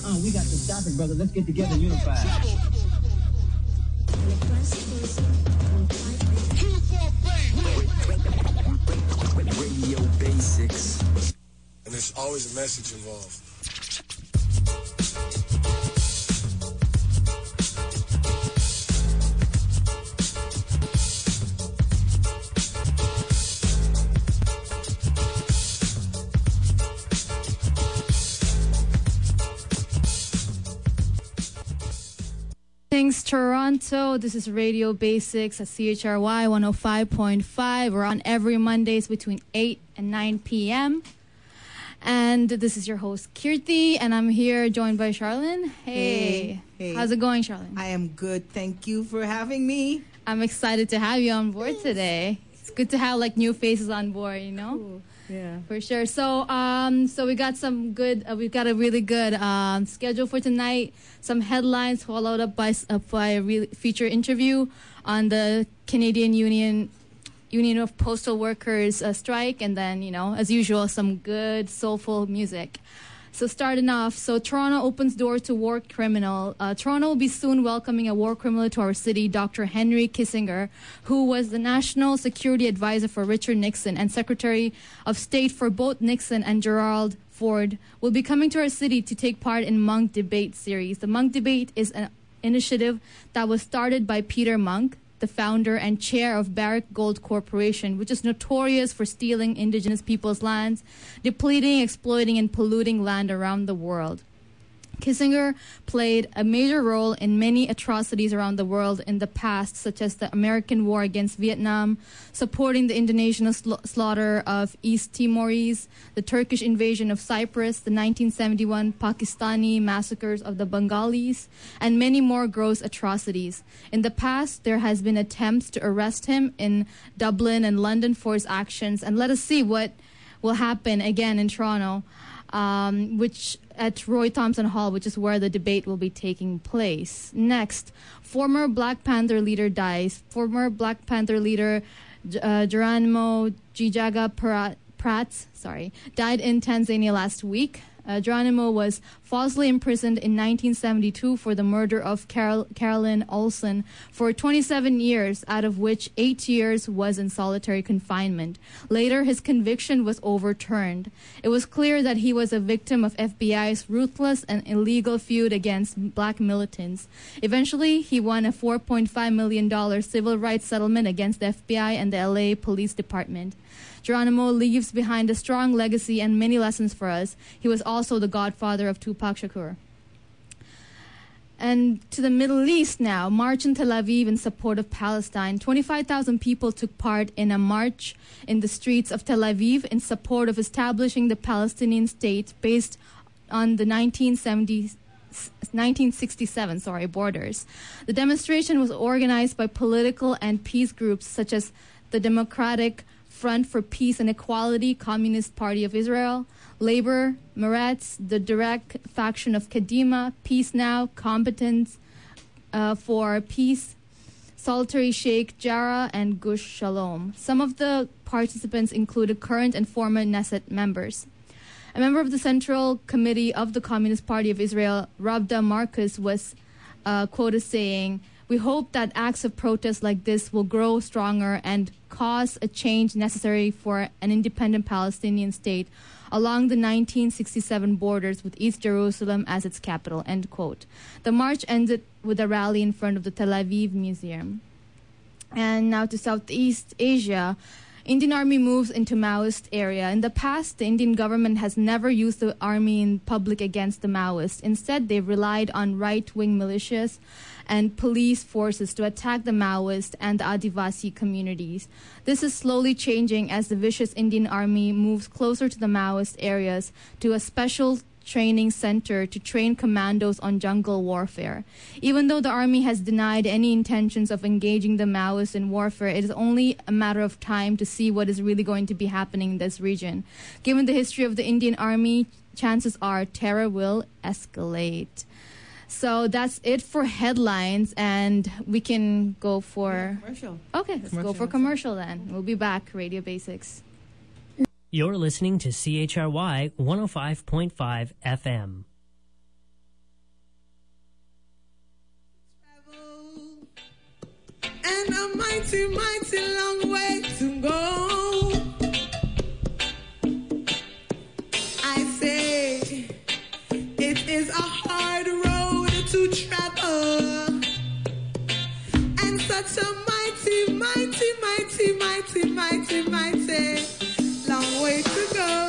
We got to stop it, brother. Let's get together and unify. Radio Basics. And there's always a message involved. Thanks, Toronto. This is Radio Basics at CHRY 105.5. We're on every Mondays between 8 and 9 p.m. And this is your host, Kirti, and I'm here joined by Charlene. Hey. How's it going, Charlene? I am good. Thank you for having me. I'm excited to have you on board today. It's good to have like new faces on board, you know? Cool. Yeah. For sure. So we got some good, we've got a really good schedule for tonight. Some headlines followed up by a real feature interview on the Canadian Union of Postal Workers strike, and then, you know, as usual, some good soulful music. So starting off, Toronto opens door to war criminal. Toronto will be soon welcoming a war criminal to our city, Dr. Henry Kissinger, who was the National Security Advisor for Richard Nixon and Secretary of State for both Nixon and Gerald Ford, will be coming to our city to take part in Monk Debate series. The Monk Debate is an initiative that was started by Peter Monk, the founder and chair of Barrick Gold Corporation, which is notorious for stealing indigenous people's lands, depleting, exploiting, and polluting land around the world. Kissinger played a major role in many atrocities around the world in the past, such as the American war against Vietnam, supporting the Indonesian slaughter of East Timorese, the Turkish invasion of Cyprus, the 1971 Pakistani massacres of the Bengalis, and many more gross atrocities. In the past, there has been attempts to arrest him in Dublin and London for his actions, and let us see what will happen again in Toronto, which at Roy Thompson Hall, which is where the debate will be taking place. Next, former Black Panther leader dies. Former Black Panther leader Geronimo Gijaga Prats, died in Tanzania last week. Geronimo was falsely imprisoned in 1972 for the murder of Carolyn Olson for 27 years, out of which 8 years was in solitary confinement. Later, his conviction was overturned. It was clear that he was a victim of FBI's ruthless and illegal feud against black militants. Eventually, he won a $4.5 million civil rights settlement against the FBI and the LA Police Department. Geronimo leaves behind a strong legacy and many lessons for us. He was also the godfather of Tupac Shakur. And to the Middle East now, march in Tel Aviv in support of Palestine. 25,000 people took part in a march in the streets of Tel Aviv in support of establishing the Palestinian state based on the 1967 borders. The demonstration was organized by political and peace groups such as the Democratic Front for Peace and Equality, Communist Party of Israel, Labor, Meretz, the direct faction of Kadima, Peace Now, Competence for Peace, Solitary Sheikh Jarrah, and Gush Shalom. Some of the participants included current and former Knesset members. A member of the Central Committee of the Communist Party of Israel, Ravda Marcus, was quoted saying, "We hope that acts of protest like this will grow stronger and cause a change necessary for an independent Palestinian state along the 1967 borders with East Jerusalem as its capital," end quote. The march ended with a rally in front of the Tel Aviv Museum. And now to Southeast Asia. Indian Army moves into Maoist area. In the past, the Indian government has never used the army in public against the Maoists. Instead, they relied on right-wing militias and police forces to attack the Maoist and the Adivasi communities. This is slowly changing as the vicious Indian Army moves closer to the Maoist areas to a special training center to train commandos on jungle warfare. Even though the army has denied any intentions of engaging the Maoists in warfare, it is only a matter of time to see what is really going to be happening in this region. Given the history of the Indian Army, chances are terror will escalate. So that's it for headlines, and we can go for commercial. Okay, let's go for commercial then. We'll be back. Radio Basics. You're listening to CHRY 105.5 FM. and a mighty, mighty long way to go. I say it is a hard road to travel, and such a mighty, mighty, mighty, mighty, mighty, mighty long way to go.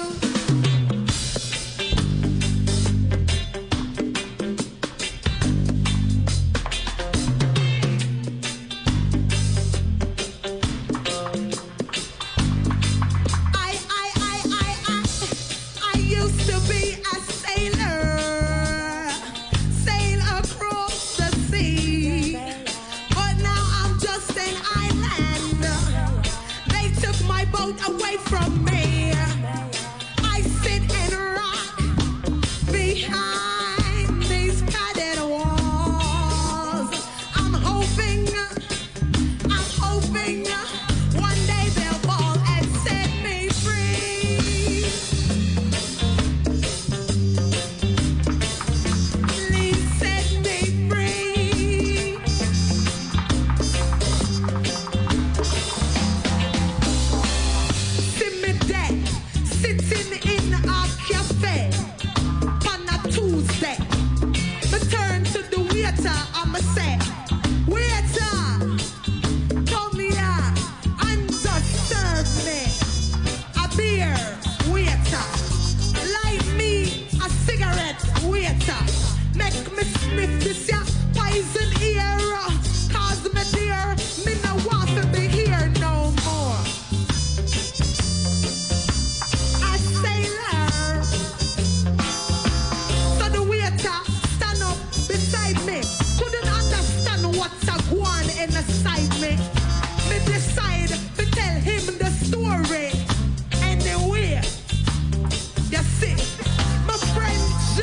Away from me, I sit and rock behind these padded walls. I'm hoping one day they'll fall and set me free. Please set me free. Sitting in a cafe on a Tuesday, I turn to the waiter, I'ma say, waiter, come here and just serve me a beer, waiter. Light me a cigarette, waiter. Make me sniff this ya poison ear, cause me dear, me no want to be here no more. Inside me decide to tell him the story anyway. You see, my friend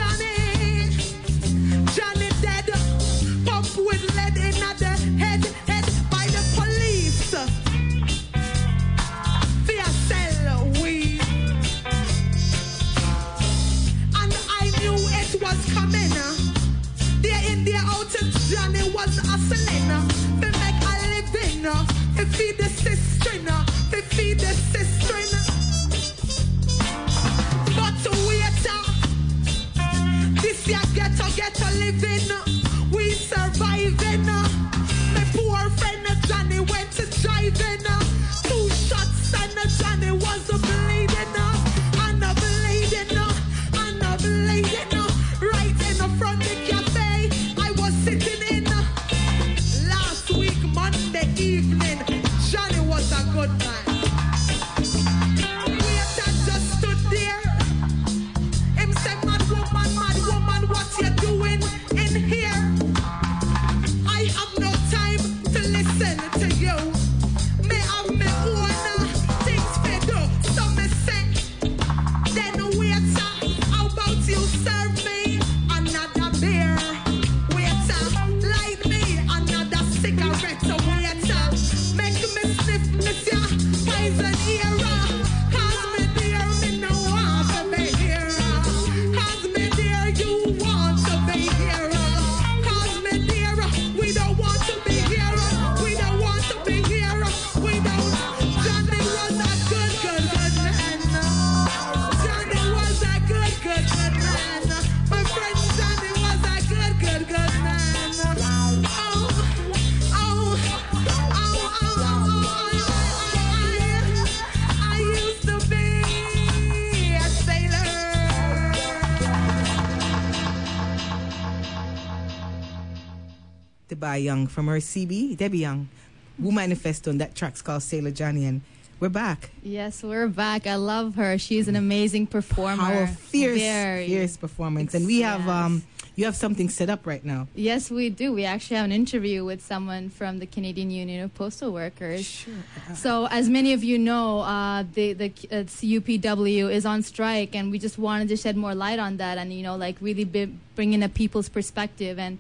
Johnny dead, pump with lead in the head by the police. Fear sell weed, and I knew it was coming. Day in, day out, Johnny was hustling. To feed the sister, but waiter, this ya ghetto living, we surviving. My poor friend Johnny went to driving, 2 shots and Johnny was bleeding, right in the front of the cafe I was sitting in. Last week Monday evening, Johnny was a good man. Waiter just stood there. Him said, mad woman, what you doing in here? I have no time to listen to you. Me have me own things to do. So me say, then waiter, how about you serve me another beer? Waiter, light me another cigarette. Waiter, make me sniff miss ya poison era. Cause me dear, me no want to be here. Cause me dear, you want to be here. Cause me dear, we don't want to be here. We don't want to be here. We don't. Johnny was a good man. Johnny was a good man. My friend Johnny was a good man. I used to be a sailor. Debbie Young from her CB, Debbie Young, who manifested on that track's called Sailor Johnny, and we're back. Yes, we're back. I love her. She's an amazing performer. Our fierce Very. performance, and we have you have something set up right now. Yes, we do. We actually have an interview with someone from the Canadian Union of Postal Workers. Sure. So, as many of you know, the UPW is on strike, and we just wanted to shed more light on that, and really bring in a people's perspective, and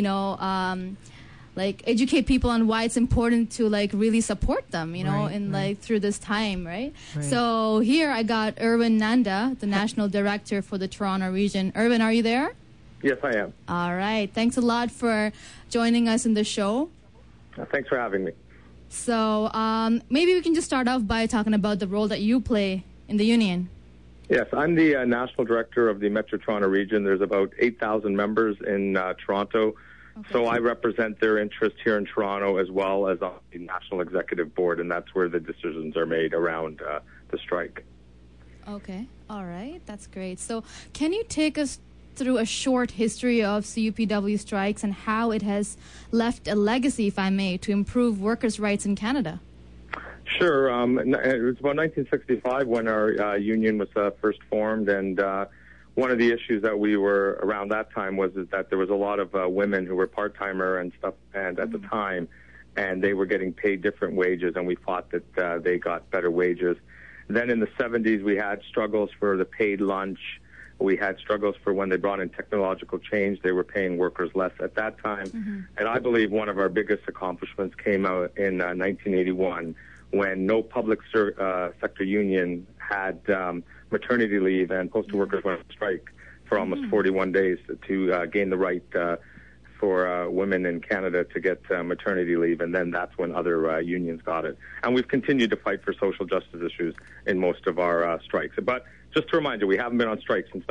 educate people on why it's important to really support them, through this time, right? So here I got Erwin Nanda, the National Director for the Toronto region. Erwin, are you there? Yes, I am. All right. Thanks a lot for joining us in the show. Thanks for having me. So maybe we can just start off by talking about the role that you play in the union. Yes, I'm the national director of the Metro Toronto region. There's about 8,000 members in Toronto. Okay. So I represent their interests here in Toronto as well as on the National Executive Board, and that's where the decisions are made around the strike. Okay, all right, that's great. So can you take us through a short history of CUPW strikes and how it has left a legacy, if I may, to improve workers' rights in Canada? Sure. It was about 1965 when our union was first formed, and one of the issues that we were around that time was that there was a lot of women who were part-timer and stuff, and at the time, and they were getting paid different wages, and we fought that they got better wages. Then in the 70s, we had struggles for the paid lunch. We had struggles for when they brought in technological change. They were paying workers less at that time. And I believe one of our biggest accomplishments came out in 1981 when no public sector union had maternity leave, and postal workers went on strike for almost 41 days to gain the right for women in Canada to get maternity leave, and then that's when other unions got it. And we've continued to fight for social justice issues in most of our strikes. But just to remind you, we haven't been on strike since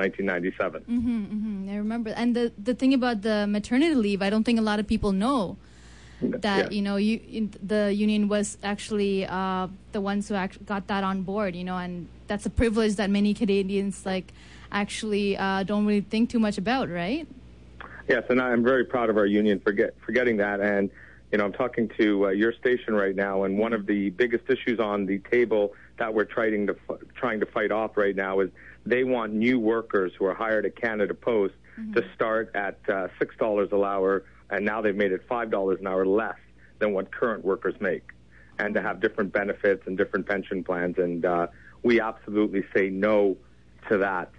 1997. I remember. And the thing about the maternity leave, I don't think a lot of people know that, you know, the union was actually the ones who got that on board, you know, and that's a privilege that many Canadians, like, actually don't really think too much about, right? Yes, and I'm very proud of our union for getting that. And, you know, I'm talking to your station right now, and one of the biggest issues on the table that we're trying to fight off right now is they want new workers who are hired at Canada Post to start at $6 an hour, and now they've made it $5 an hour less than what current workers make, and to have different benefits and different pension plans. And we absolutely say no to that.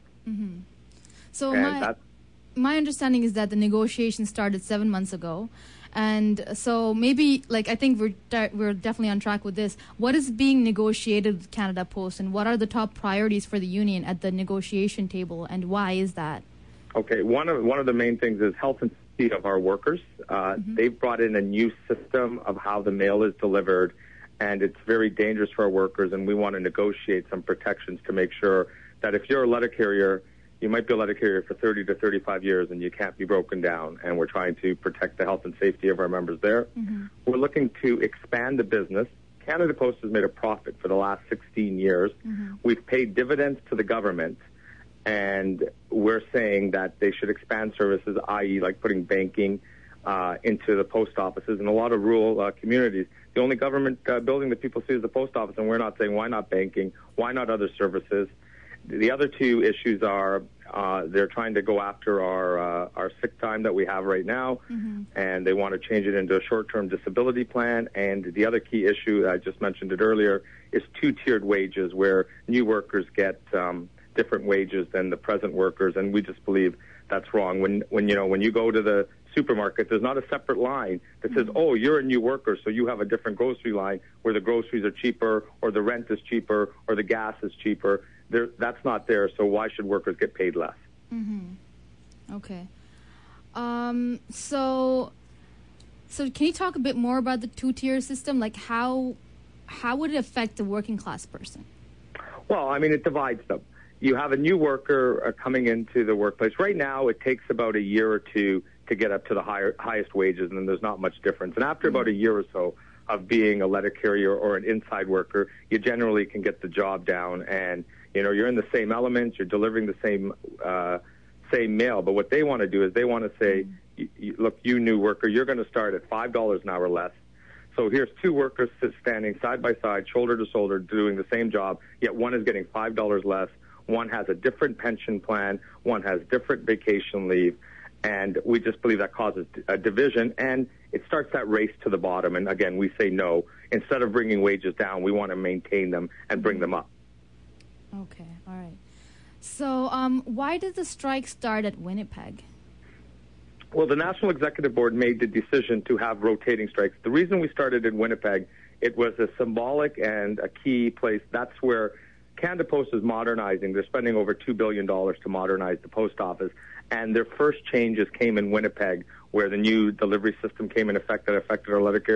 So my understanding is that the negotiations started 7 months ago. And so maybe, like, I think we're definitely on track with this. What is being negotiated with Canada Post, and what are the top priorities for the union at the negotiation table, and why is that? Okay, one of the main things is health and safety of our workers. They've brought in a new system of how the mail is delivered, and it's very dangerous for our workers, and we want to negotiate some protections to make sure that if you're a letter carrier, you might be a letter carrier for 30 to 35 years and you can't be broken down, and we're trying to protect the health and safety of our members there. We're looking to expand the business. Canada Post has made a profit for the last 16 years. We've paid dividends to the government, and we're saying that they should expand services, i.e. like putting banking into the post offices in a lot of rural communities. The only government building that people see is the post office, and we're not saying why not banking, why not other services. The other two issues are they're trying to go after our sick time that we have right now, and they want to change it into a short-term disability plan. And the other key issue, I just mentioned it earlier, is two-tiered wages, where new workers get different wages than the present workers, and we just believe that's wrong. When you go to the supermarket, there's not a separate line that says, oh, you're a new worker, so you have a different grocery line where the groceries are cheaper, or the rent is cheaper, or the gas is cheaper. That's not there, so why should workers get paid less? Okay. So can you talk a bit more about the two-tier system? Like, how would it affect the working class person? Well, I mean, it divides them. You have a new worker coming into the workplace. Right now, it takes about a year or two to get up to the highest wages, and then there's not much difference. And after about a year or so of being a letter carrier or an inside worker, you generally can get the job down, and you're in the same elements, you're delivering the same mail. But what they want to do is they want to say, look, you new worker, you're going to start at $5 an hour less. So here's two workers standing side by side, shoulder to shoulder, doing the same job, yet one is getting $5 less. One has a different pension plan. One has different vacation leave. And we just believe that causes a division, and it starts that race to the bottom. And again, we say no. Instead of bringing wages down, we want to maintain them and bring them up. Okay, all right. So why did the strike start at Winnipeg? Well, the National Executive Board made the decision to have rotating strikes. The reason we started in Winnipeg, it was a symbolic and a key place. That's where Canada Post is modernizing. They're spending over $2 billion to modernize the post office. And their first changes came in Winnipeg, where the new delivery system came in effect that affected our letter carriers.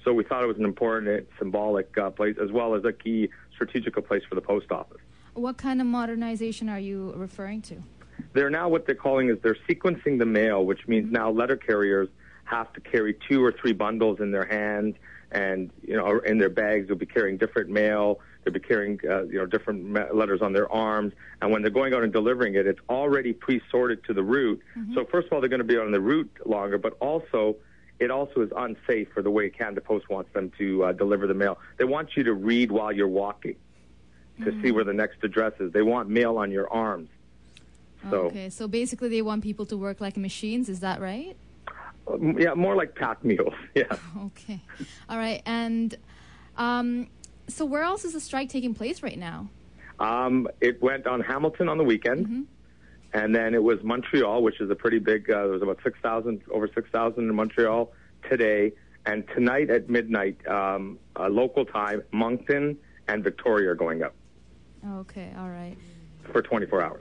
So we thought it was an important, symbolic place, as well as a key strategical place for the post office. What kind of modernization are you referring to? They're now what they're calling is they're sequencing the mail, which means now letter carriers have to carry 2 or 3 bundles in their hands, and in their bags they'll be carrying different mail. They'll be carrying different letters on their arms, and when they're going out and delivering it, it's already pre-sorted to the route. So first of all, they're going to be on the route longer, but also it also is unsafe for the way Canada Post wants them to deliver the mail. They want you to read while you're walking to see where the next address is. They want mail on your arms. So, okay, so basically they want people to work like machines, is that right? Yeah, more like pack mules, yeah. Okay. All right, and so where else is the strike taking place right now? It went on Hamilton on the weekend, and then it was Montreal, which is a pretty big, there was about over 6,000 in Montreal today, and tonight at midnight, local time, Moncton and Victoria are going up. Okay, all right. For 24 hours.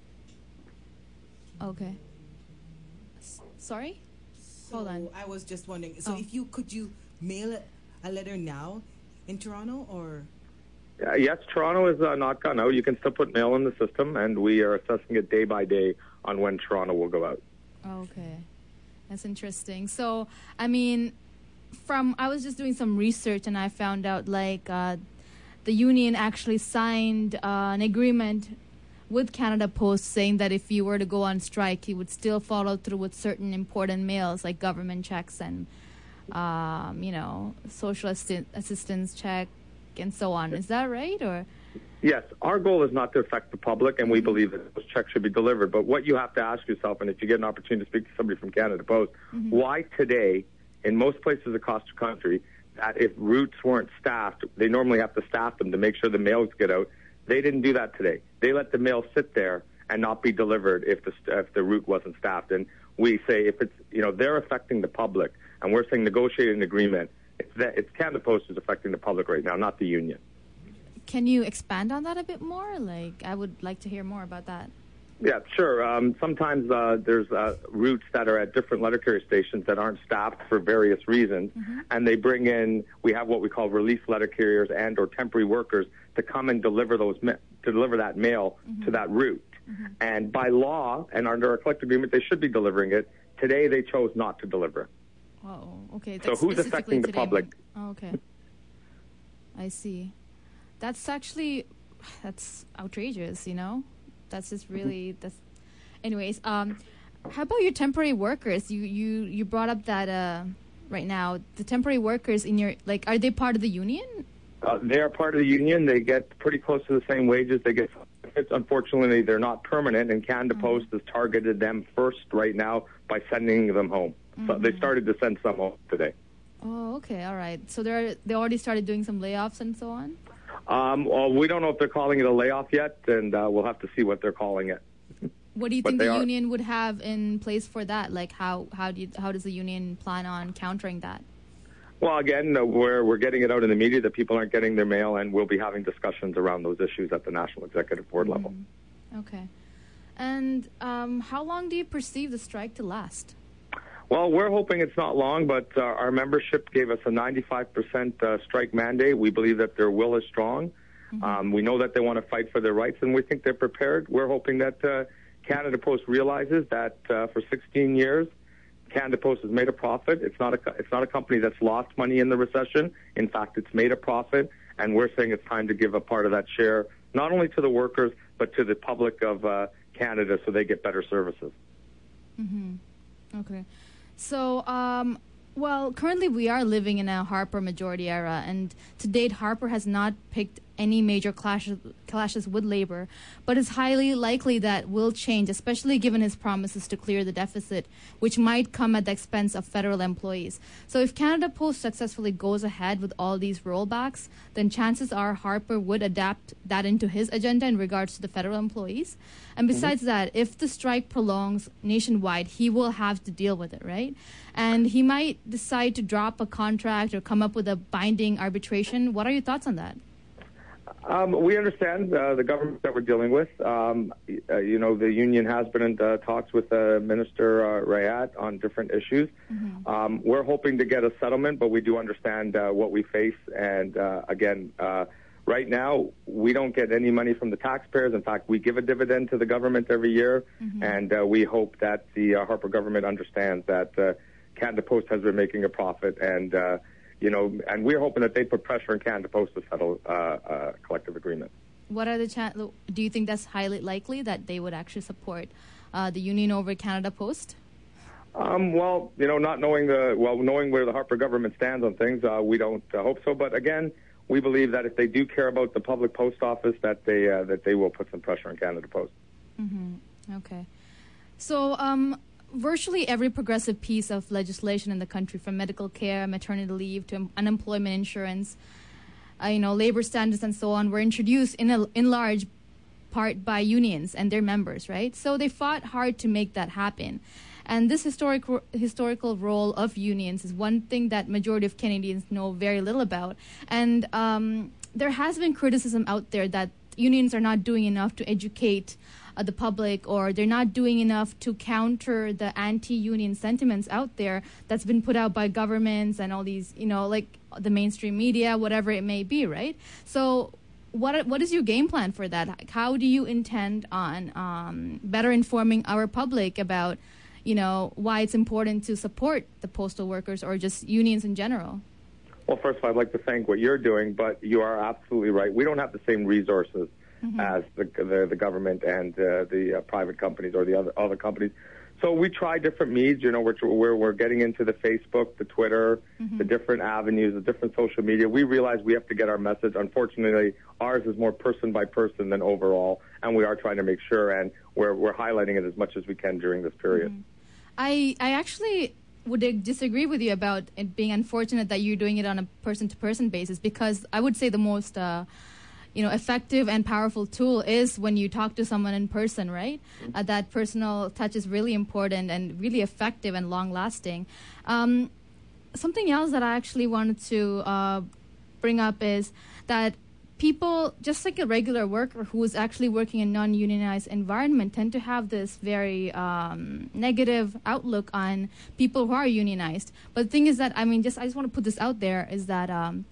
Okay. Sorry? Hold on. I was just wondering. So, could you mail a letter now in Toronto, or? Yes, Toronto is not gone out. You can still put mail in the system, and we are assessing it day by day on when Toronto will go out. Okay, that's interesting. So, I mean, I was just doing some research, and I found out the union actually signed an agreement with Canada Post saying that if you were to go on strike, he would still follow through with certain important mails like government checks and, social assistance check and so on. Is that right? Or? Yes. Our goal is not to affect the public, and we believe that those checks should be delivered. But what you have to ask yourself, and if you get an opportunity to speak to somebody from Canada Post, why today, in most places across the country, that if routes weren't staffed, they normally have to staff them to make sure the mails get out. They didn't do that today. They let the mail sit there and not be delivered if the route wasn't staffed. And we say if it's they're affecting the public, and we're saying negotiate an agreement. It's Canada Post is affecting the public right now, not the union. Can you expand on that a bit more? I would like to hear more about that. Yeah, sure. Sometimes there's routes that are at different letter carrier stations that aren't staffed for various reasons, and they bring in, we have what we call relief letter carriers and or temporary workers to come and deliver that mail to that route. And by law and under a collective agreement, they should be delivering it. Today, they chose not to deliver. Oh, okay. So who's affecting the public? Oh, okay. I see. That's outrageous, That's just really Anyways, how about your temporary workers? You brought up that right now the temporary workers in your are they part of the union? They are part of the union. They get pretty close to the same wages. They get benefits. Unfortunately, they're not permanent, and Canada Post has targeted them first right now by sending them home. So they started to send some home today. Oh, okay, all right. So they already started doing some layoffs and so on. Well, we don't know if they're calling it a layoff yet, and we'll have to see what they're calling it. What do you think the union would have in place for that? How does the union plan on countering that? Well, again, we're getting it out in the media that people aren't getting their mail, and we'll be having discussions around those issues at the National Executive Board level. Okay. And how long do you perceive the strike to last? Well, we're hoping it's not long, but our membership gave us a 95% strike mandate. We believe that their will is strong. We know that they want to fight for their rights, and we think they're prepared. We're hoping that Canada Post realizes that for 16 years, Canada Post has made a profit. It's not a company that's lost money in the recession. In fact, it's made a profit, and we're saying it's time to give a part of that share not only to the workers but to the public of Canada, so they get better services. Okay. So, currently we are living in a Harper majority era, and to date, Harper has not picked any major clashes with Labour, but it's highly likely that will change, especially given his promises to clear the deficit, which might come at the expense of federal employees. So if Canada Post successfully goes ahead with all these rollbacks, then chances are Harper would adapt that into his agenda in regards to the federal employees. And besides that, if the strike prolongs nationwide, he will have to deal with it, right? And he might decide to drop a contract or come up with a binding arbitration. What are your thoughts on that? We understand the government that we're dealing with. The union has been in talks with Minister Rayat on different issues. We're hoping to get a settlement, but we do understand what we face. And again, right now, we don't get any money from the taxpayers. In fact, we give a dividend to the government every year, and we hope that the Harper government understands that Canada Post has been making a profit, and and we're hoping that they put pressure on Canada Post to settle a collective agreement. What are the do you think that's highly likely that they would actually support the union over Canada Post? Not knowing knowing where the Harper government stands on things, we don't hope so. But again, we believe that if they do care about the public post office, that they will put some pressure on Canada Post. Okay. So, virtually every progressive piece of legislation in the country, from medical care, maternity leave, to unemployment insurance, labor standards and so on, were introduced in large part by unions and their members, right? So they fought hard to make that happen. And this historical role of unions is one thing that majority of Canadians know very little about. And there has been criticism out there that unions are not doing enough to educate the public, or they're not doing enough to counter the anti-union sentiments out there that's been put out by governments and all these, like the mainstream media, whatever it may be, right? So what is your game plan for that? How do you intend on better informing our public about, why it's important to support the postal workers or just unions in general? Well, first of all, I'd like to thank what you're doing, but you are absolutely right. We don't have the same resources as the government and the private companies or the other companies. So we try different means, where we're getting into the Facebook, the Twitter, the different avenues, the different social media. We realize we have to get our message. Unfortunately, ours is more person by person than overall, and we are trying to make sure, and we're highlighting it as much as we can during this period. I actually would disagree with you about it being unfortunate that you're doing it on a person-to-person basis, because I would say the most effective and powerful tool is when you talk to someone in person, right? That personal touch is really important and really effective and long-lasting. Something else that I actually wanted to bring up is that people, just like a regular worker who is actually working in non-unionized environment, tend to have this very negative outlook on people who are unionized. But the thing is that, I just want to put this out there, is that,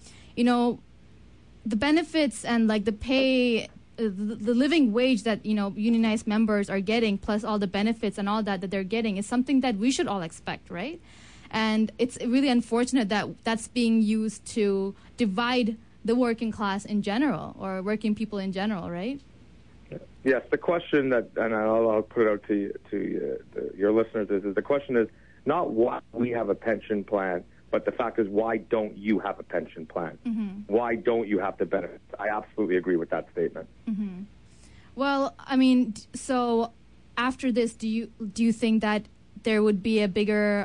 the benefits and like the pay, the living wage that, unionized members are getting, plus all the benefits and all that they're getting, is something that we should all expect, right? And it's really unfortunate that that's being used to divide the working class in general, or working people in general, right? Yes, the question that, and I'll put it out to your listeners, is the question is not why we have a pension plan, but the fact is, why don't you have a pension plan? Why don't you have the benefits? I absolutely agree with that statement. Well, so after this, do you think that there would be a bigger,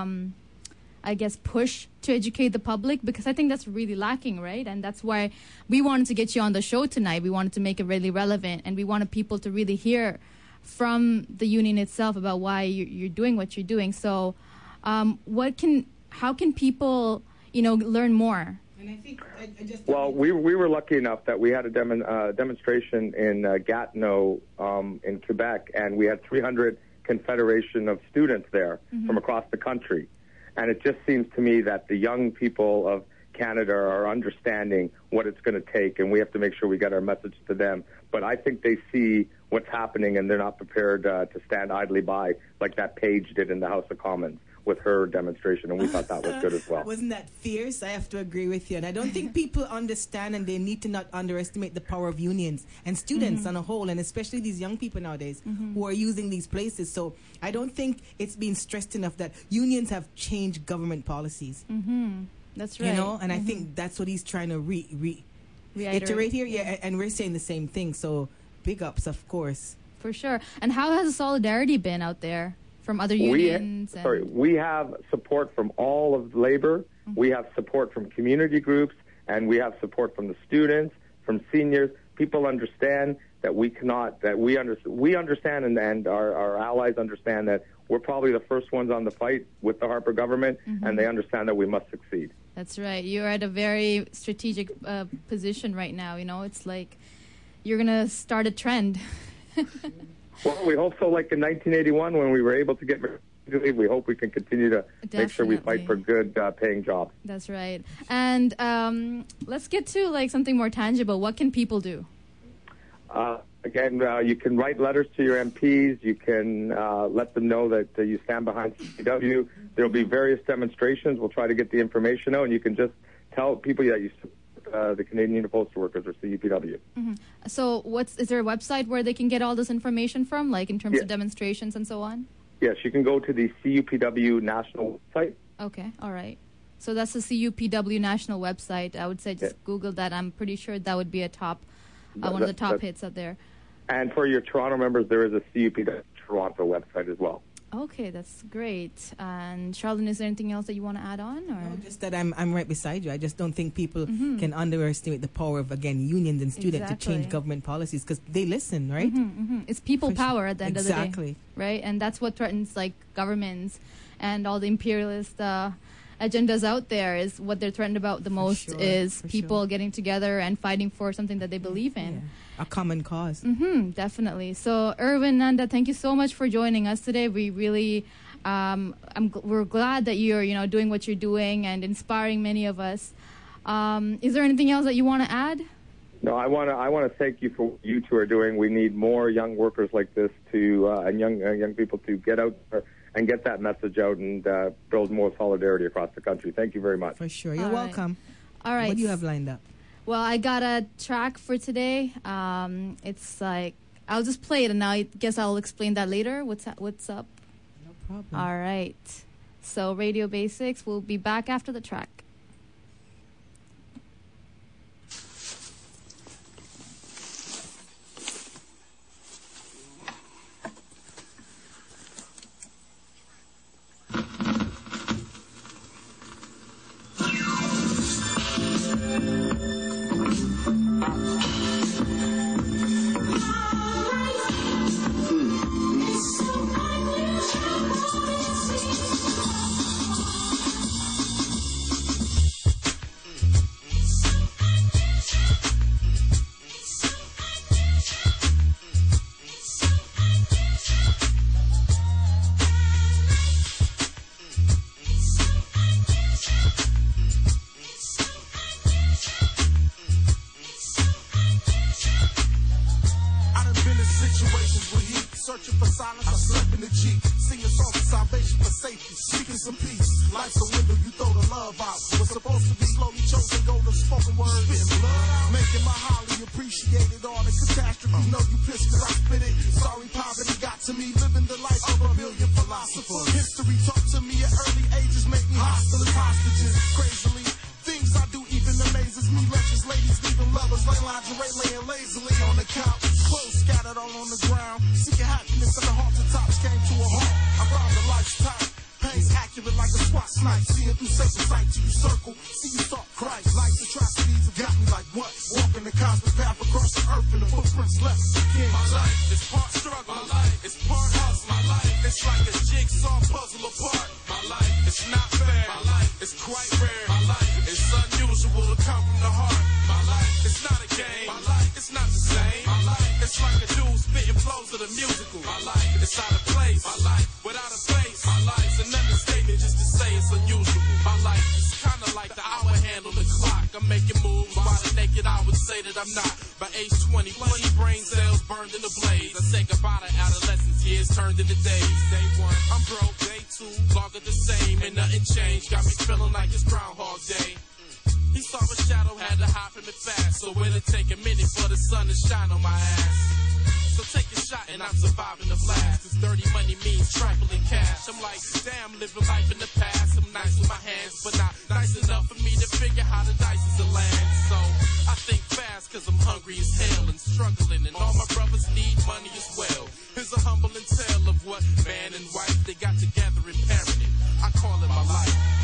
push to educate the public? Because I think that's really lacking, right? And that's why we wanted to get you on the show tonight. We wanted to make it really relevant, and we wanted people to really hear from the union itself about why you're doing what you're doing. So, how can people, learn more? And I think we were lucky enough that we had a demonstration in Gatineau in Quebec, and we had 300 Confederation of students there from across the country. And it just seems to me that the young people of Canada are understanding what it's going to take, and we have to make sure we get our message to them. But I think they see what's happening, and they're not prepared to stand idly by like that Page did in the House of Commons with her demonstration, and we thought that was good as well. Wasn't that fierce? I have to agree with you. And I don't think people understand, and they need to not underestimate the power of unions and students on a whole, and especially these young people nowadays who are using these places. So I don't think it's been stressed enough that unions have changed government policies. That's right. And I think that's what he's trying to reiterate here. Yeah, and we're saying the same thing. So big ups, of course. For sure. And how has the solidarity been out there from other unions? We have support from all of labor. We have support from community groups, and we have support from the students, from seniors. People understand that we understand, and our allies understand that we're probably the first ones on the fight with the Harper government, and they understand that we must succeed. That's right. You're at a very strategic position right now. You know, it's like you're going to start a trend. Well, we hope so. Like in 1981, when we were able to get maternity leave, we hope we can continue to make sure we fight for good paying jobs. That's right. And let's get to like something more tangible. What can people do? Again, you can write letters to your MPs. You can let them know that you stand behind CUPW. There will be various demonstrations. We'll try to get the information out, and you can just tell people that you support the Canadian Union of Postal Workers, or CUPW. Mm-hmm. So is there a website where they can get all this information from, like in terms of demonstrations and so on? Yes, you can go to the CUPW national website. Okay, all right. So that's the CUPW national website. I would say just Google that. I'm pretty sure that would be a top, one of the top hits out there. And for your Toronto members, there is a CUPW Toronto website as well. Okay, that's great. And Charlene, is there anything else that you want to add on? Or? No, just that I'm right beside you. I just don't think people can underestimate the power of, again, unions and students to change government policies, because they listen, right? It's people power at the end of the day. Exactly. Right? And that's what threatens like governments and all the imperialist agendas out there. Is what they're threatened about the most is people getting together and fighting for something that they believe in. Yeah. A common cause. Definitely. So, Irwin, Nanda, thank you so much for joining us today. We really, we're glad that you're, doing what you're doing and inspiring many of us. Is there anything else that you want to add? No, I want to thank you for what you two are doing. We need more young workers like this and young people to get out there and get that message out and build more solidarity across the country. Thank you very much. For sure. You're welcome. All right. What do you have lined up? Well, I got a track for today. It's like, I'll just play it, and I guess I'll explain that later. What's up? No problem. All right. So Radio Basics, we'll be back after the track.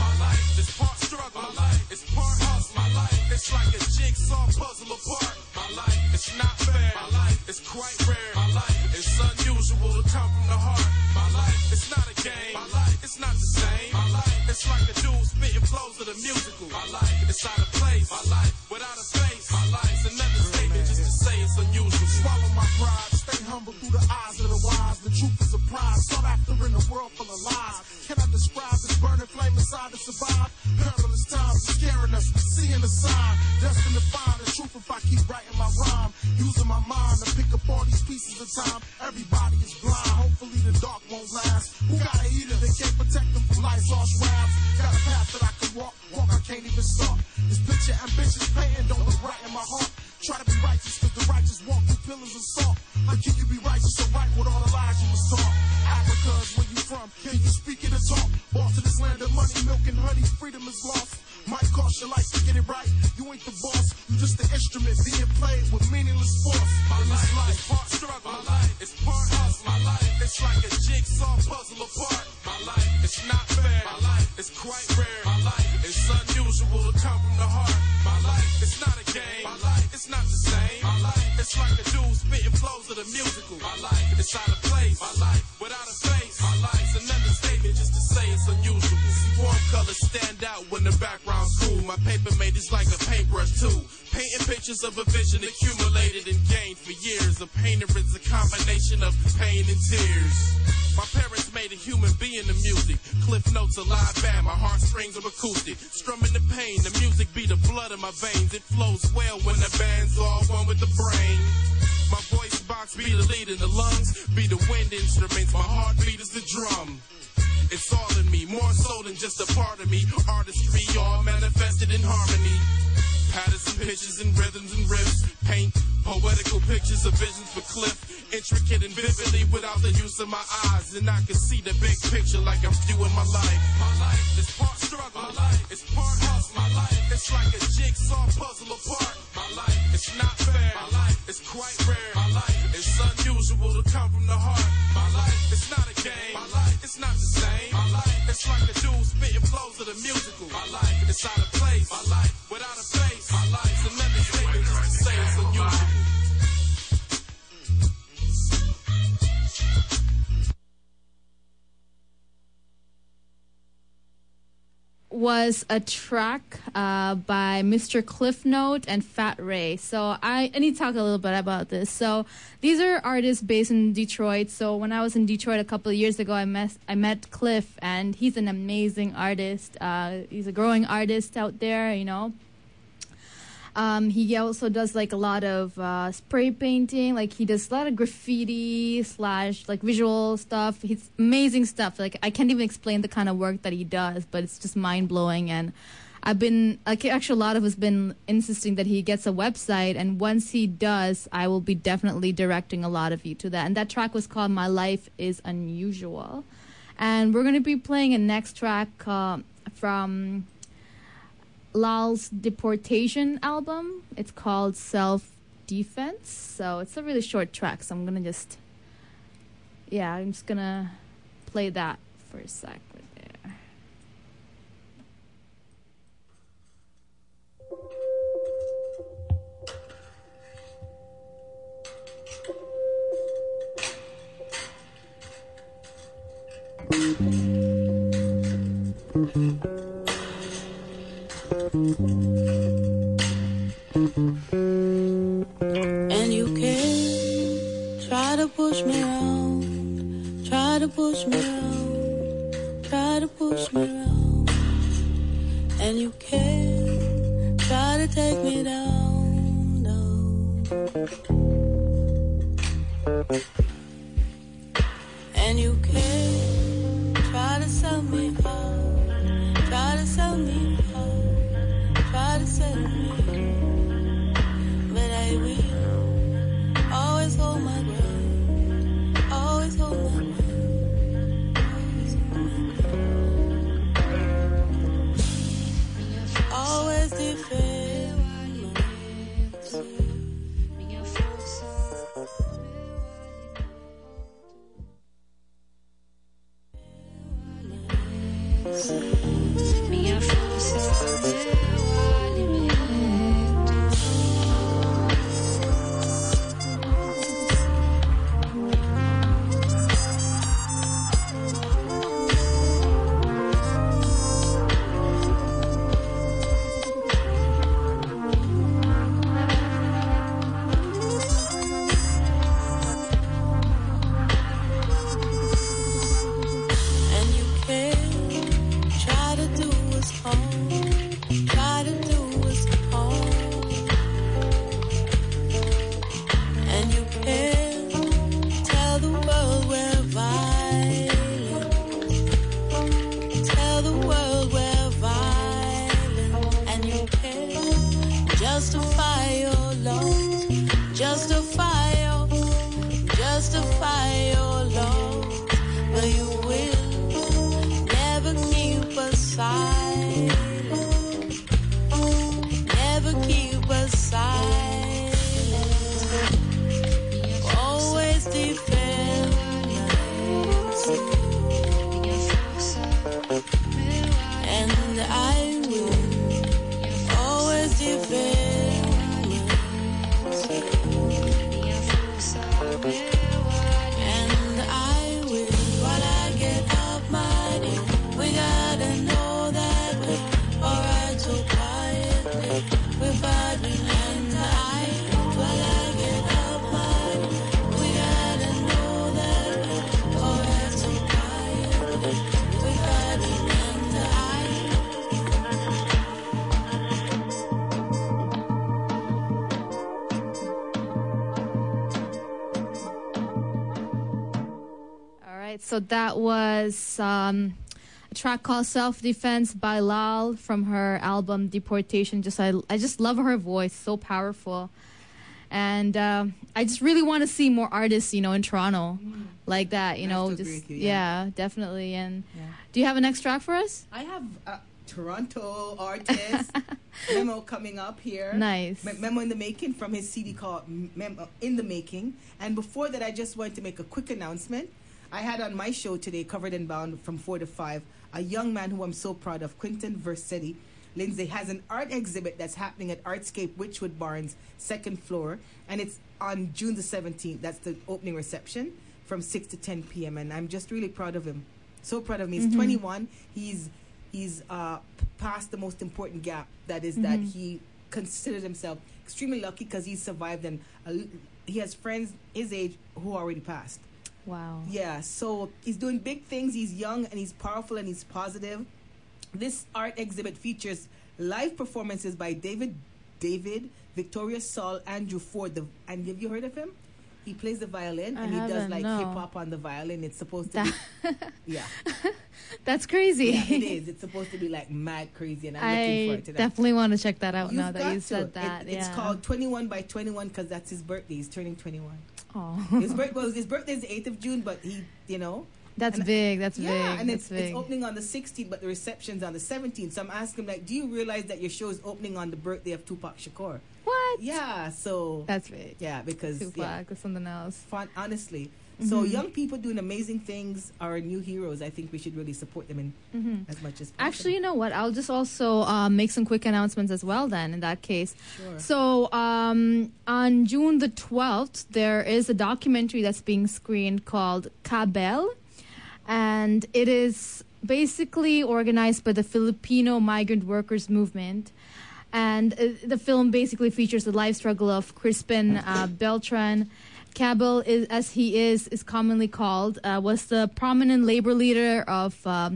It's like a jigsaw puzzle apart. My life is it's not fair. My life is quite rare. My life is unusual to come from the heart. My life it's not a game. My life it's not the same. My life it's like a dude spitting flows of the musical. My life it's out of place. My life without a face. My life's another statement just to say it's unusual. Swallow my pride, stay humble through the eyes of the wise. The truth is a prize, sought after in a world full of lies. Can I describe this burning flame inside to survive? Perilous times are scaring us, seeing the sign. Destined to find the truth if I keep writing my rhyme. Using my mind to pick up all these pieces of time. Everybody is blind, hopefully the dark won't last. Who got a heater that can't protect them from life's harsh wraps? Got a path that I can walk I can't even stop. This picture ambitious painting don't look right in my heart. Try to be righteous cause the righteous walk through pillars of salt. But can you be righteous or right with all the lies you was taught? Africa is where you from, can you speak it or talk? Bought to this land of money, milk and honey, freedom is lost. Might cost your life to get it right, you ain't the boss. You just the instrument being played with meaningless force. My life is part struggle, my life is part hustle. My life it's like a jigsaw puzzle apart. My life it's not fair, my life is quite rare. My life it's unusual to come from the heart. My life it's not a game, my life it's not the same. My life it's like a dude spitting flows of the musical. My life it's out of place. My life without a face. My life's another statement just to say it's unusual. See warm colors stand out when the background's cool. My paper made is like a paintbrush too. Painting pictures of a vision accumulated and gained for years. A painter is a combination of pain and tears. My parents made a human being the music. Cliff notes a live band, my heartstrings are acoustic. Strumming the pain, the music be the blood in my veins. It flows well when the band's all one with the brain. My voice box be the lead in the lungs, be the wind instruments. My heartbeat is the drum. It's all in me, more so than just a part of me. Artistry all manifested in harmony. Patterns and pitches and rhythms and riffs. Paint poetical pictures of visions for Cliff. Intricate and vividly without the use of my eyes. And I can see the big picture like I'm viewing my life. My life is part struggle. My life is part hustle. My life it's like a jigsaw puzzle apart. My life it's not fair. My life is quite rare. My life it's unusual to come from the heart. My life it's not a game. My life it's not the same. My life it's like a dude spitting flows of the musical. My life it's out of place. My life without a face. My life's another statement just to say it's unusual. Was a track by Mr. Cliff Note and Fat Ray. So I need to talk a little bit about this. So these are artists based in Detroit. So when I was in Detroit a couple of years ago, I met Cliff, and he's an amazing artist. He's a growing artist out there, you know. He also does like a lot of spray painting. Like he does a lot of graffiti / like visual stuff. He's amazing stuff. Like I can't even explain the kind of work that he does, but it's just mind blowing. And I've been actually a lot of us been insisting that he gets a website, and once he does, I will be definitely directing a lot of you to that. And that track was called "My Life Is Unusual," and we're gonna be playing a next track from Lal's Deportation album. It's called Self Defense. So it's a really short track, so I'm just gonna play that for a sec right there. And you can try to push me around, try to push me around, try to push me around. And you can try to take me down, down. And you can try to sell me out, try to sell me out, try to sell me out. But I will always hold my ground, always hold my ground, always hold my ground. Always defend myself. Minha força, meu alimento. can tell the world we're violent. Tell the world we're violent. And you can justify your laws. Justify your laws. But you will never keep us silent. Never keep us silent. Always defend us. And I will always defend us. And I will, while I get up my day, we gotta know that we're alright so quietly. We're fighting and I, while I get up my day, we gotta know that we're alright so quietly. We're fighting and All right, so that was a track called Self Defense by Lal from her album Deportation. I just love her voice, so powerful. And I just really want to see more artists, in Toronto like that, I have to agree with you, yeah, definitely. And do you have an next track for us? I have Toronto artist Memo coming up here. Nice. Memo in the Making from his CD called Memo in the Making. And before that, I just wanted to make a quick announcement. I had on my show today, Covered and Bound from 4 to 5, a young man who I'm so proud of, Quinton Versetti. Lindsay has an art exhibit that's happening at Artscape Witchwood Barnes, second floor, and it's on June the 17th. That's the opening reception from 6 to 10 p.m. And I'm just really proud of him. So proud of him. He's 21. He's past the most important gap. That is that he considers himself extremely lucky because he's survived, and he has friends his age who already passed. Wow. Yeah, so he's doing big things. He's young and he's powerful and he's positive. This art exhibit features live performances by David, Victoria Saul, Andrew Ford. And have you heard of him? He plays the violin and he does like hip hop on the violin. It's supposed to be, yeah. That's crazy. Yeah, it is. It's supposed to be like mad crazy, and I'm looking forward to that. Definitely want to check that out now that got you to. said that. It's called 21 by 21 because that's his birthday. He's turning 21. Oh. His birthday is the 8th of June, but he, That's big. That's big. Yeah, and it's it's opening on the 16th, but the reception's on the 17th. So I'm asking him, like, do you realize that your show is opening on the birthday of Tupac Shakur? What? Yeah, so... That's big. Yeah, because... Tupac or something else. Fun, honestly. So young people doing amazing things are new heroes. I think we should really support them in as much as possible. Actually, you know what? I'll just also make some quick announcements as well then in that case. Sure. So on June the 12th, there is a documentary that's being screened called Kabel. And it is basically organized by the Filipino migrant workers movement. And the film basically features the life struggle of Crispin Beltran. Kabel, as he is commonly called, was the prominent labor leader of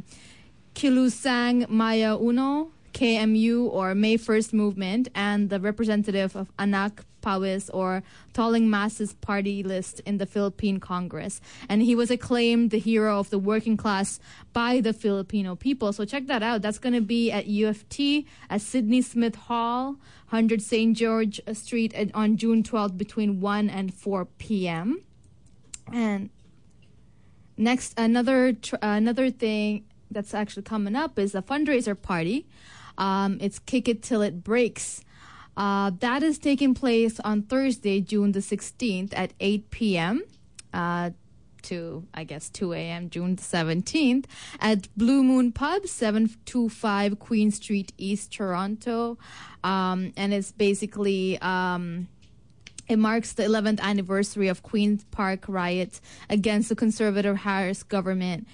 Kilusang Maya Uno, KMU, or May 1st movement, and the representative of Anak Pawis, or Tolling Masses party list in the Philippine Congress. And he was acclaimed the hero of the working class by the Filipino people. So check that out. That's going to be at UFT at Sidney Smith Hall, 100 St. George Street on June 12th between 1 and 4 p.m. And next, another thing that's actually coming up is a fundraiser party. It's Kick It Till It Breaks. That is taking place on Thursday, June the 16th at 8 p.m. To, I guess, 2 a.m. June the 17th at Blue Moon Pub, 725 Queen Street, East Toronto. And it's basically, it marks the 11th anniversary of Queen's Park riots against the conservative Harris government.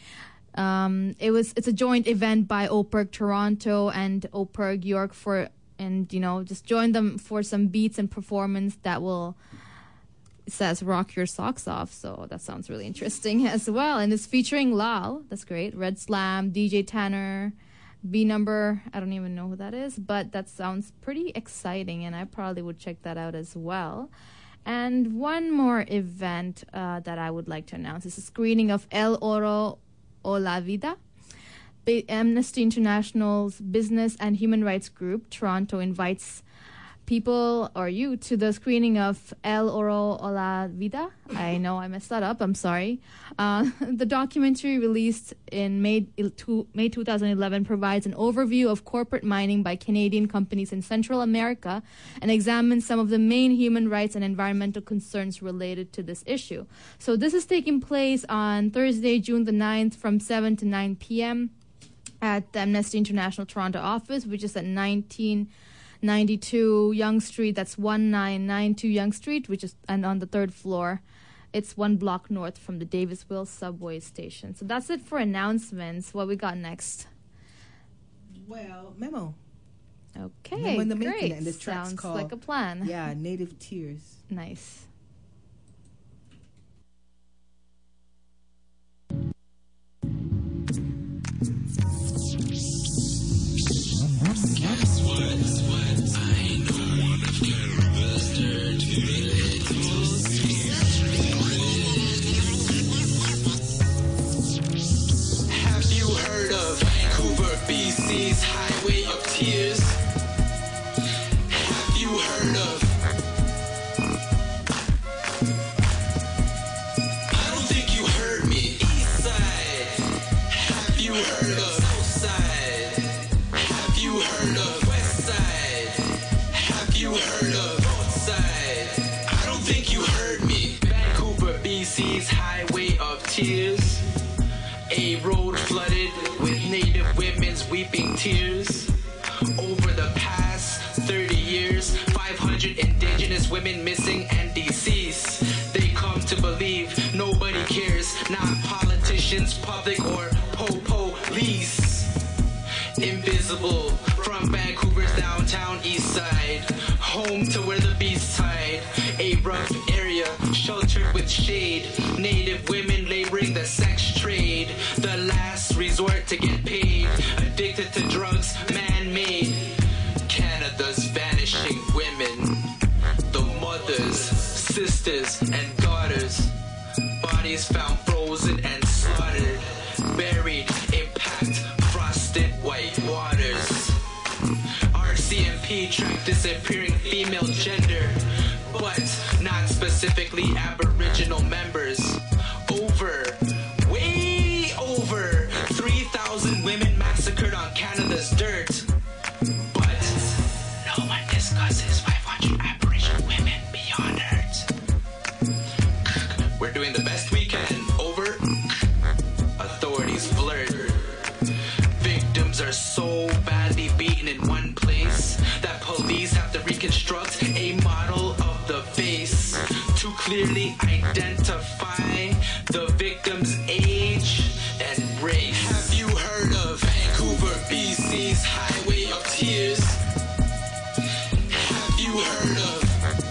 It's a joint event by OPERG Toronto and OPERG York just join them for some beats and performance that will, it says, rock your socks off. So that sounds really interesting as well. And it's featuring Lal. That's great. Red Slam, DJ Tanner, B Number. I don't even know who that is, but that sounds pretty exciting, and I probably would check that out as well. And one more event that I would like to announce is a screening of El Oro o la Vida. Amnesty International's Business and Human Rights Group, Toronto, invites people or you to the screening of El Oro o la Vida. I know I messed that up. I'm sorry. The documentary released in May 2011 provides an overview of corporate mining by Canadian companies in Central America and examines some of the main human rights and environmental concerns related to this issue. So this is taking place on Thursday, June the 9th from 7 to 9 p.m. at the Amnesty International Toronto office, which is at 1992 Yonge Street. That's 1992 Yonge Street, which is and on the third floor. It's 1 block north from the Davisville subway station. So that's it for announcements. What we got next? Well, Memo. Okay, Memo in the great. making, and this track's Sounds called, like a plan. Yeah, Native Tears. Nice. Have you heard of Vancouver, BC's Highway of Tears? Have you heard of? I don't think you heard me. East Side. Have you heard of South Side? Have you heard of West Side? Have you heard of North Side? I don't think you heard me. Vancouver, BC's Highway of Tears. A road flooded with Native women's weeping tears. Over the past 30 years, 500 Indigenous women missing and deceased. They come to believe nobody cares, not politicians, public or police. Invisible from Vancouver's downtown east side, home to where the beasts hide. A rough area sheltered with shade, Native women laboring the sex trade, the last resort to get paid, addicted to drugs, man-made. Canada's vanishing women, the mothers, sisters, and daughters, bodies found frozen and slaughtered, buried in packed, frosted white waters. RCMP tracked disappearing female gender, but not specifically Aboriginal members. Way over 3,000 women massacred on Canada's dirt. But no one discusses 500 Aboriginal women beyond hurt. We're doing the best we can. Over. Authorities blurred. Victims are so badly beaten in one place that police have to reconstruct a model of the face to clearly identify the victim's age and race. Have you heard of Vancouver, BC's Highway of Tears? Have you heard of?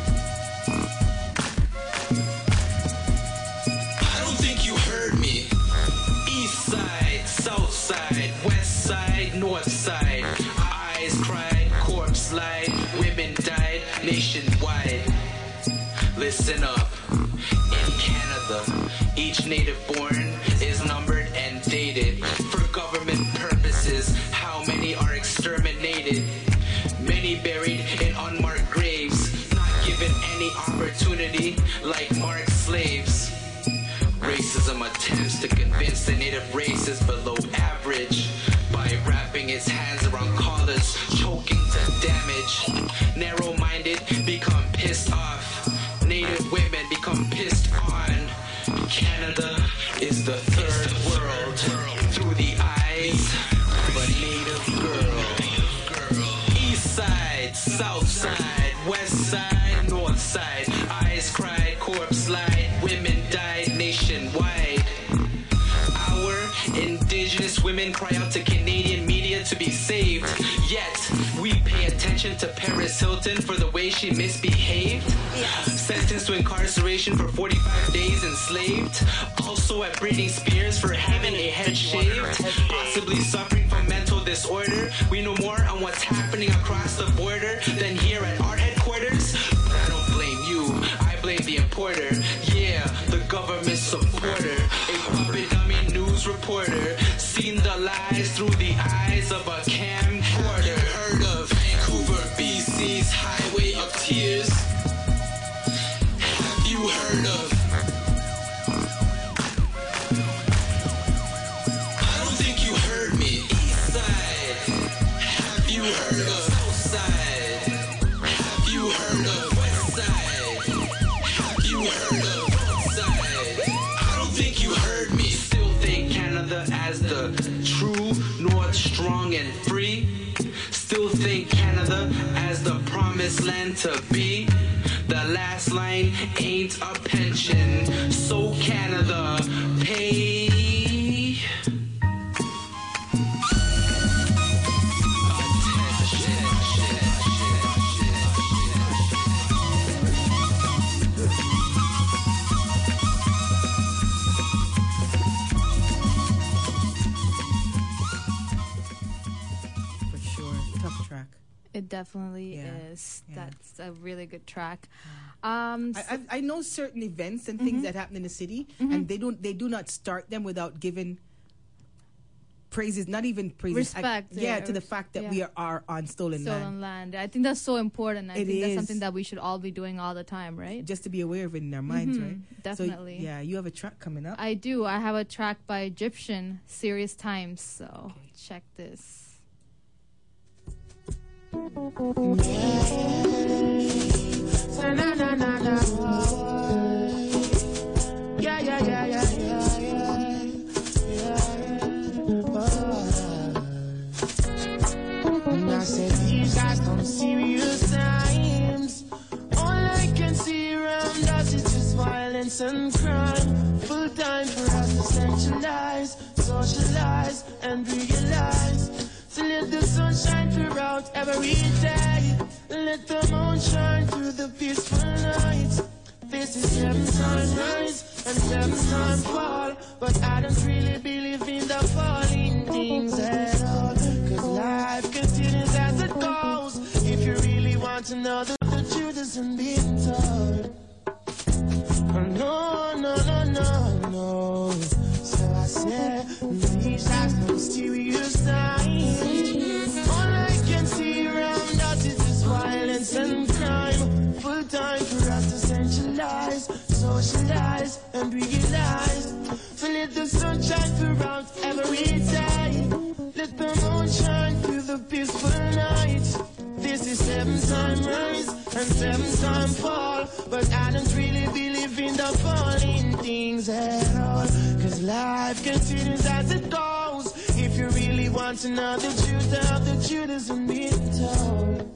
I don't think you heard me. East side, south side, west side, north side. Eyes cried, corpse lied, women died nationwide. Listen up. In Canada, each native born is numbered and dated. For government purposes, how many are exterminated? Many buried in unmarked graves, not given any opportunity like marked slaves. Racism attempts to convince the native race is below average by wrapping its hands around collars, choking to damage. Narrow-minded become pissed off. Native women become pissed on. Canada is the third world through the eyes of a native girl. East side, south side, west side, north side. Eyes cried, corpse lied, women died nationwide. Our Indigenous women cry out to Canadian media to be saved, yet we pay attention to Paris Hilton for the way she misbehaved. Sentenced to incarceration for 45 days enslaved. Also at Britney Spears for having a head shaved. Possibly suffering from mental disorder. We know more on what's happening across the border than here at our headquarters. But I don't blame you. I blame play the importer. Yeah, the government supporter. A puppet dummy news reporter. Seen the lies through the eyes of a camcorder. Heard of Vancouver, BC's highway of tears? Have you heard of? I don't think you heard me. East side. Have you heard of? South side. Have you heard of? West side. Have you heard of? North side. I don't think you heard me. Still think Canada as the true north, strong and free. Still think Canada as the promised land to be. The last line ain't a pension, so Canada pay. For sure. Tough track. It definitely Yeah, is. yeah. That's a really good track. I know certain events and things that happen in the city, and they do not start them without giving praises, not even praises. Respect, to the fact that yeah. we are on stolen land. I think that's so important. I It think that's is. something that we should all be doing all the time, right? Just to be aware of it in our minds, right? Definitely. So, yeah, you have a track coming up. I do. I have a track by Egyptian, Serious Times. So check this. I said these are some serious times. All I can see around us is just violence and crime. Full time for us to centralize, socialize, and realize. So let the sun shine throughout every day. Let the moon shine through the peaceful night. This is 7 times rise and 7 times fall. But I don't really believe in the falling things at all. Cause life continues as it goes. If you really want to know the truth isn't being told. No, no, no, no, no. So I said, these are some serious times. All I can see around us is just violence and crime. Full time for us to centralize, socialize, and realize. So let the sun shine throughout every day. Let the moon shine through the peaceful night. This is 7 times rise and 7 times fall. But I don't really believe in the falling things at all. Cause life continues as it goes. If you really want to know the truth isn't being told.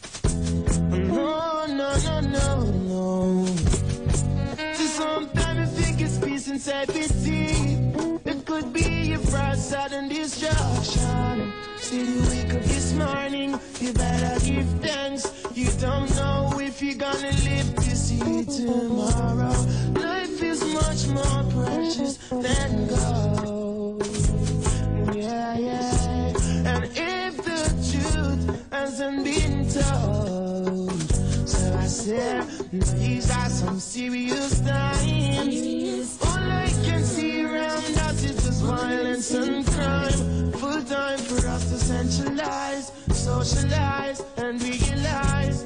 No, no, no, no, no. So sometimes I think it's peace and safety. It could be a bright sudden destruction. Still you wake up this morning, you better give thanks. You don't know if you're gonna live to see tomorrow. Life is much more precious than gold. Yeah, yeah. And if the truth hasn't been told, so I said, these are some serious times. All I can see around us is just violence and crime. Full time for us to centralize, socialize, and realize.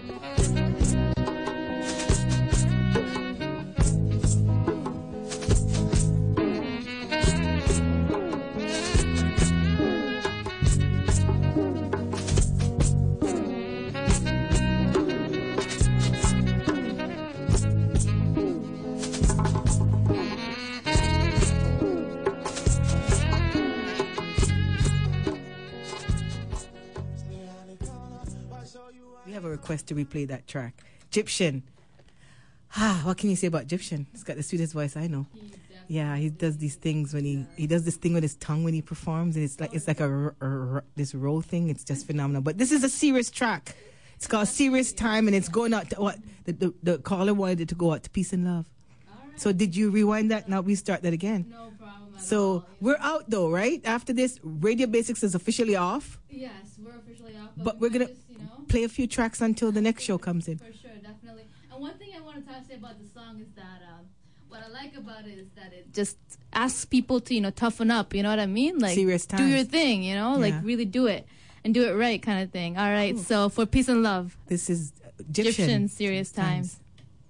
We have a request to replay that track. Egyptian. What can you say about Egyptian? He's got the sweetest voice I know. Yeah, he does these things when he does this thing with his tongue when he performs, and it's like this roll thing. It's just phenomenal. But this is a serious track. It's called Serious Time, and it's going out to what the caller wanted it to go out to Peace and Love. So did you rewind that? Now we start that again. No problem at So all. we're out though, right? After this, Radio Basics is officially off. Yes, we're officially off. But we're gonna just, play a few tracks until the next show comes in. For sure, definitely. And one thing I want wanted to say about the song is that what I like about it is that it just asks people to toughen up. You know what I mean? Like Serious do times. your thing. Like really do it and do it right, kind of thing. All right. So for peace and love, This is Egyptian serious times.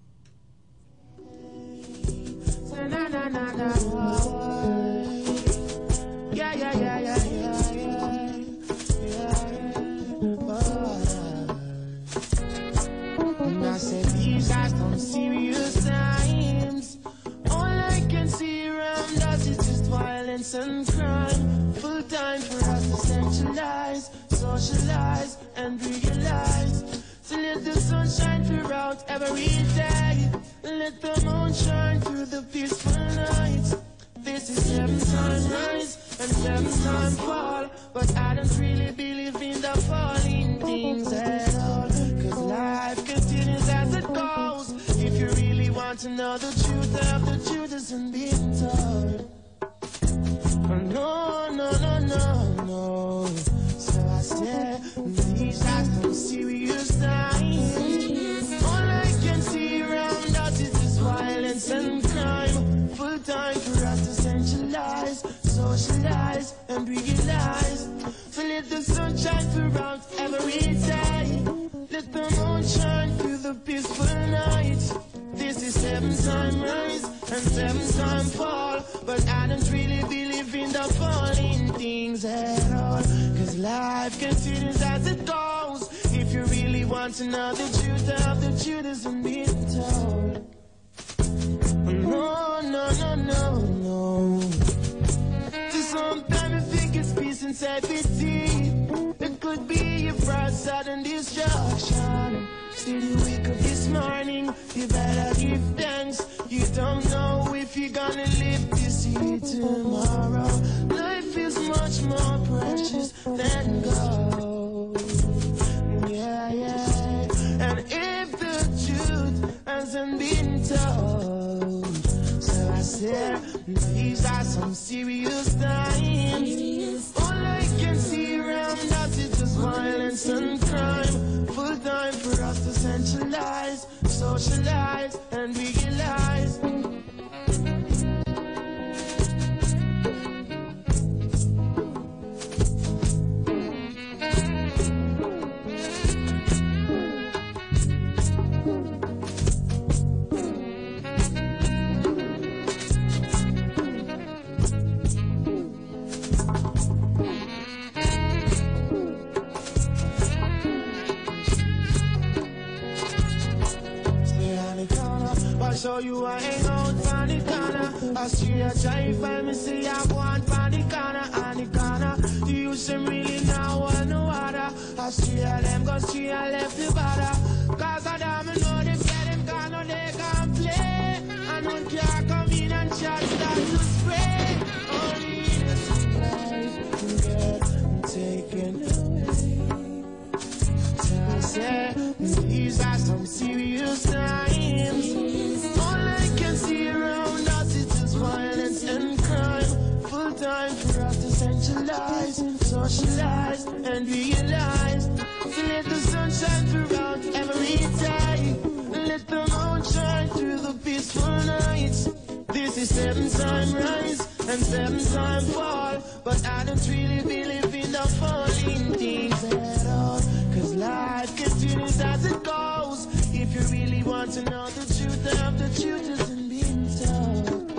Yeah, yeah, yeah, yeah, yeah, yeah, And I said these are some serious times. All I can see around us is just violence and crime. Full time for us to centralize, socialize, and realize. So let the sun shine throughout every day. Let the moon shine through the peaceful nights. This is 7-time rise and 7-time fall. But I don't really believe in the falling things at all. Cause life continues as it goes. If you really want to know the truth of the truth isn't being told. No, no, no, no, no. So I said, these are some serious times. All I can see around us is just violence and crime. Full time for us to centralize, socialize, and realize. So let the sun shine throughout every day. Let the moon shine through the peaceful night. This is 7-time rise and 7-time fall. But I don't really believe in the falling things at all. Cause life continues as it goes. If you really want to know the truth of the truth isn't being told. No, no, no, no, no. Just sometimes I think it's peace and safety. It could be a bright sudden destruction. Still you wake up this morning, you better give thanks. You don't know if you're gonna live to see tomorrow. Life is much more precious than gold. Yeah, yeah. And if the truth hasn't been told, so I said, these are some serious times. All I can see around us is just violence and crime. Full time for us to centralize, socialize, and realize. So you a hang out on the corner. I see a try find me, see I want on the corner, on the corner. You use them really now on the water. I see a them go see I left the border. Cause I don't know they get them gone, no they can play. I don't care come in and shot start to spray. Only innocent life get taken away. So I said, these are some serious times. See around us, it's just violence and crime. Full time for us to centralize, socialize, and realize. So let the sun shine throughout every day. Let the moon shine through the peaceful nights. This is 7-time rise and 7-time fall. But I don't really believe in the falling things at all. Cause life continues as it goes. If you really want to know the truth of the truth isn't being told.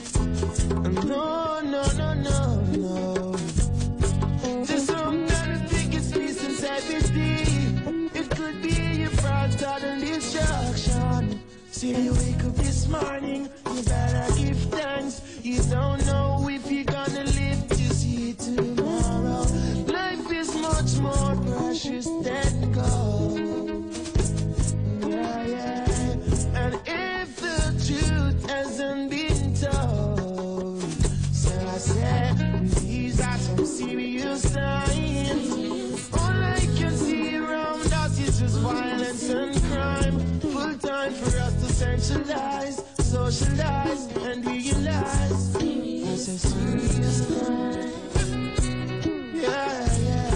No, no, no, no, no. Just sometimes I think it's peace and safety. It could be a fraud, sudden destruction. See you wake up this morning, you better give thanks. You don't know if you're gonna live to see tomorrow. Life is much more precious than gold. Yeah, yeah. And if the truth hasn't been told, so I said, these are some serious times. All I can see around us is just violence and crime. Full time for us to centralize, socialize, and realize. It's a serious time. Yeah, yeah,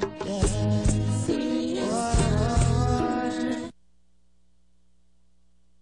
yeah.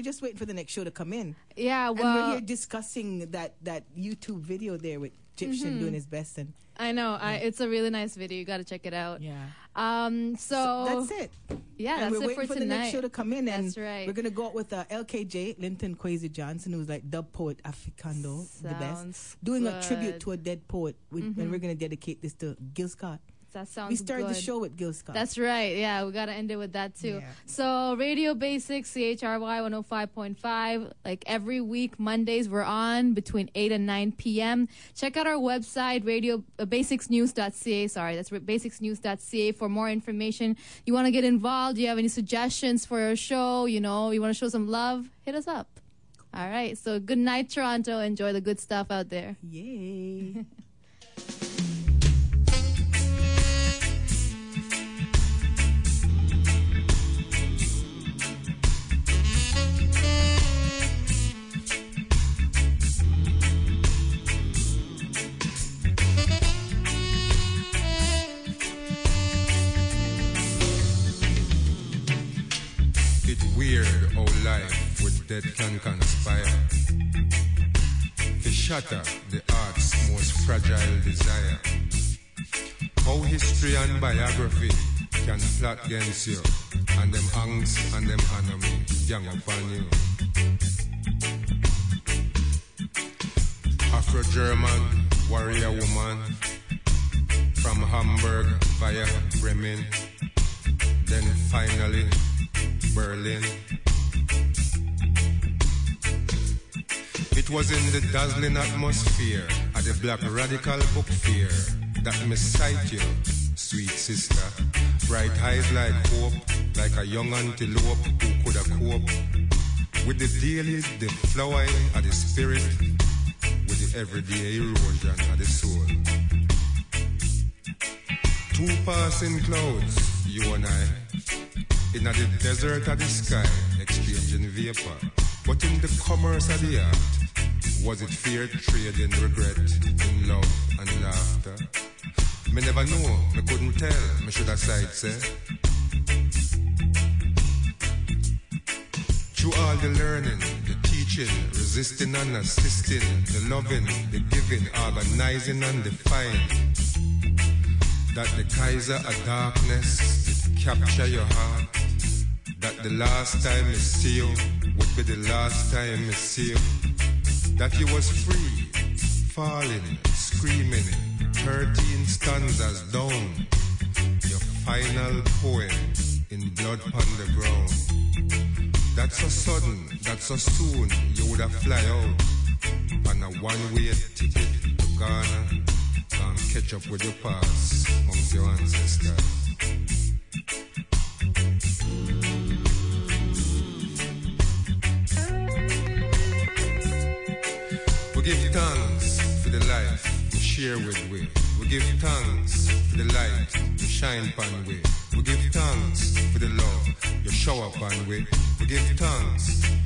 just waiting for the next show to come in. Yeah, and well, we're here discussing that YouTube video there with Egyptian doing his best. And I know. It's a really nice video. You got to check it out. Yeah. So that's it. Yeah, and that's we're it waiting for the tonight. next show to come in. And that's right. we're going to go out with LKJ, Linton Kwesi Johnson, who's like dub poet Africando, the best. Doing a tribute to a dead poet. And we're going to dedicate this to Gil Scott. That sounds We started good. the show with Gil Scott. That's right. Yeah, we got to end it with that too. Yeah. So Radio Basics, CHRY 105.5. Like every week, Mondays, we're on between 8 and 9 p.m. Check out our website, basicsnews.ca. Sorry, that's basicsnews.ca for more information. You want to get involved? You have any suggestions for your show? You want to show some love? Hit us up. All right. So good night, Toronto. Enjoy the good stuff out there. Yay. Weird how life with death can conspire to shatter the art's most fragile desire. How history and biography can plot against you, and them angst and them enemy gang upon you. Afro-German warrior woman from Hamburg via Bremen, then finally Berlin. It was in the dazzling atmosphere at the Black Radical Book Fair that me sight you, sweet sister. Bright eyes like hope, like a young antelope who could have cope with the daily, the flowering of the spirit, with the everyday erosion of the soul. Two passing clouds, you and I, in the desert of the sky, exchanging vapor. But in the commerce of the art, was it fair trade in regret, in love and laughter? Me never know, me couldn't tell, me should have said, say. Through all the learning, the teaching, resisting and assisting, the loving, the giving, organizing and defying, that the Kaiser of darkness did capture your heart. That the last time I see you would be the last time I see you. That you was free, falling, screaming, 13 stanzas down. Your final poem in blood on the ground. That's so sudden, that's so soon, you would have fly out on a one-way ticket to Ghana and catch up with your past amongst your ancestors. We give thanks for the life we share with we. We give thanks for the light you shine upon we. We give thanks for the love you shower upon we. We give thanks